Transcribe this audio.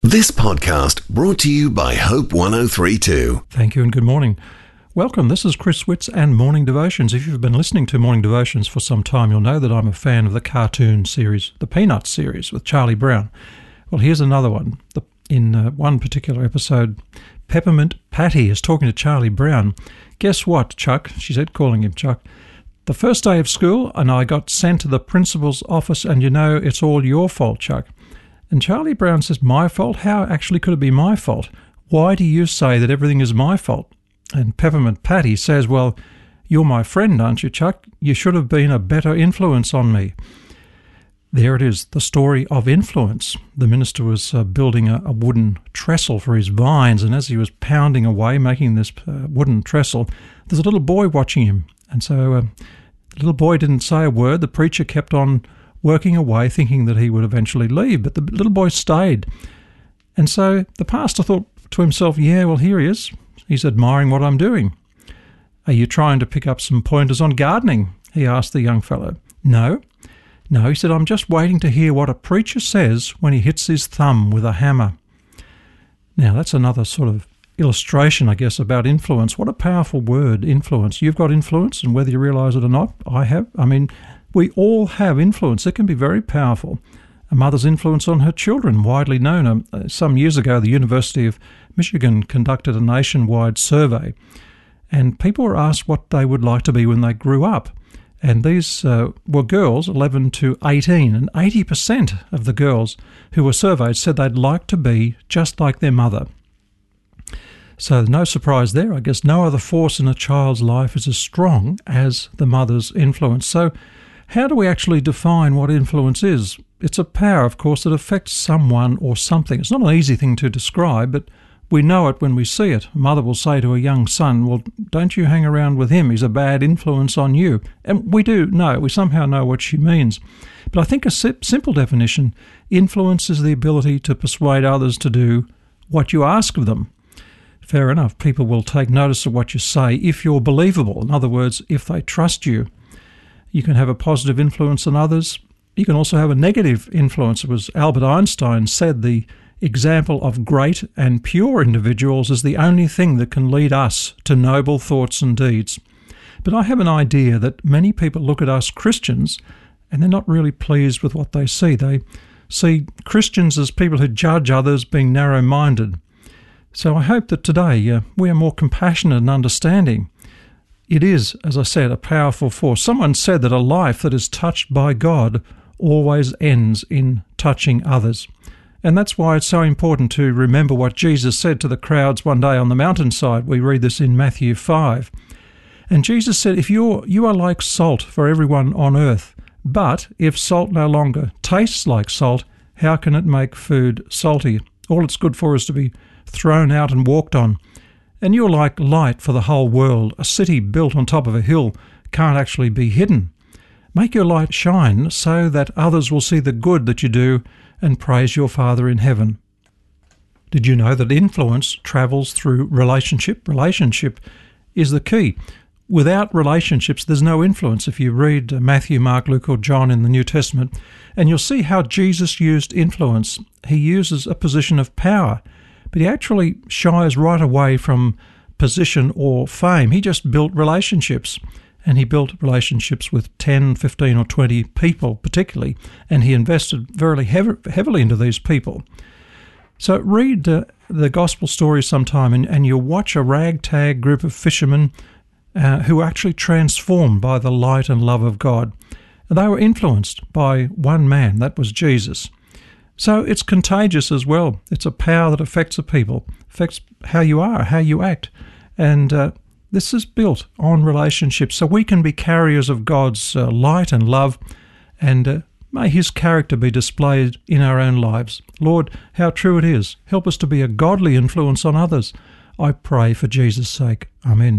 This podcast brought to you by Hope 1032. Thank you and good morning. Welcome, this is Chris Witts and Morning Devotions. If you've been listening to Morning Devotions for some time, you'll know that I'm a fan of the cartoon series, the Peanuts series with Charlie Brown. Well, here's another one. In one particular episode, Peppermint Patty is talking to Charlie Brown. Guess what, Chuck? She said, calling him Chuck. The first day of school and I got sent to the principal's office and you know it's all your fault, Chuck. And Charlie Brown says, my fault? How actually could it be my fault? Why do you say that everything is my fault? And Peppermint Patty says, well, you're my friend, aren't you, Chuck? You should have been a better influence on me. There it is, the story of influence. The minister was building a wooden trestle for his vines, and as he was pounding away, making this wooden trestle, there's a little boy watching him. And so the little boy didn't say a word. The preacher kept on working away, thinking that he would eventually leave, but the little boy stayed. And so the pastor thought to himself, yeah, well, here he is. He's admiring what I'm doing. Are you trying to pick up some pointers on gardening? He asked the young fellow. No, he said, I'm just waiting to hear what a preacher says when he hits his thumb with a hammer. Now, that's another sort of illustration, I guess, about influence. What a powerful word, influence. You've got influence, and whether you realise it or not, I have. We all have influence. It can be very powerful. A mother's influence on her children, widely known. Some years ago, the University of Michigan conducted a nationwide survey, and people were asked what they would like to be when they grew up. And these were girls, 11 to 18, and 80% of the girls who were surveyed said they'd like to be just like their mother. So no surprise there. I guess no other force in a child's life is as strong as the mother's influence. So how do we actually define what influence is? It's a power, of course, that affects someone or something. It's not an easy thing to describe, but we know it when we see it. A mother will say to a young son, well, don't you hang around with him. He's a bad influence on you. And we do know. We somehow know what she means. But I think a simple definition, influence is the ability to persuade others to do what you ask of them. Fair enough. People will take notice of what you say if you're believable. In other words, if they trust you. You can have a positive influence on others. You can also have a negative influence. It was Albert Einstein said the example of great and pure individuals is the only thing that can lead us to noble thoughts and deeds. But I have an idea that many people look at us Christians and they're not really pleased with what they see. They see Christians as people who judge others being narrow-minded. So I hope that today we are more compassionate and understanding. It is, as I said, a powerful force. Someone said that a life that is touched by God always ends in touching others. And that's why it's so important to remember what Jesus said to the crowds one day on the mountainside. We read this in Matthew 5. And Jesus said, if you are like salt for everyone on earth, but if salt no longer tastes like salt, how can it make food salty? All it's good for is to be thrown out and walked on. And you're like light for the whole world. A city built on top of a hill can't actually be hidden. Make your light shine so that others will see the good that you do and praise your Father in heaven. Did you know that influence travels through relationship? Relationship is the key. Without relationships, there's no influence. If you read Matthew, Mark, Luke, or John in the New Testament, and you'll see how Jesus used influence. He uses a position of power, but he actually shies right away from position or fame. He just built relationships, and he built relationships with 10, 15 or 20 people particularly, and he invested very heavily into these people. So read the gospel stories sometime, and you'll watch a ragtag group of fishermen who were actually transformed by the light and love of God. And they were influenced by one man, that was Jesus. So it's contagious as well. It's a power that affects the people, affects how you are, how you act. And this is built on relationships. So we can be carriers of God's light and love, and may his character be displayed in our own lives. Lord, how true it is. Help us to be a godly influence on others. I pray for Jesus' sake. Amen.